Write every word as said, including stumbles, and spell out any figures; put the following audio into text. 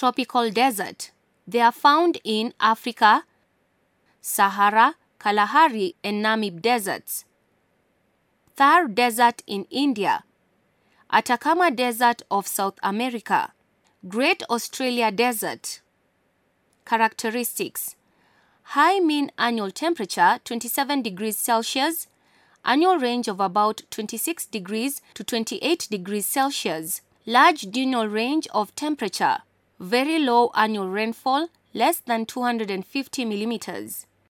tropical desert. They are found in Africa, Sahara, Kalahari and Namib deserts. Thar Desert in India. Atacama Desert of South America. Great Australia Desert. Characteristics: high mean annual temperature twenty-seven degrees Celsius, annual range of about twenty-six degrees to twenty-eight degrees Celsius, large diurnal range of temperature, very low annual rainfall, less than two hundred fifty millimeters.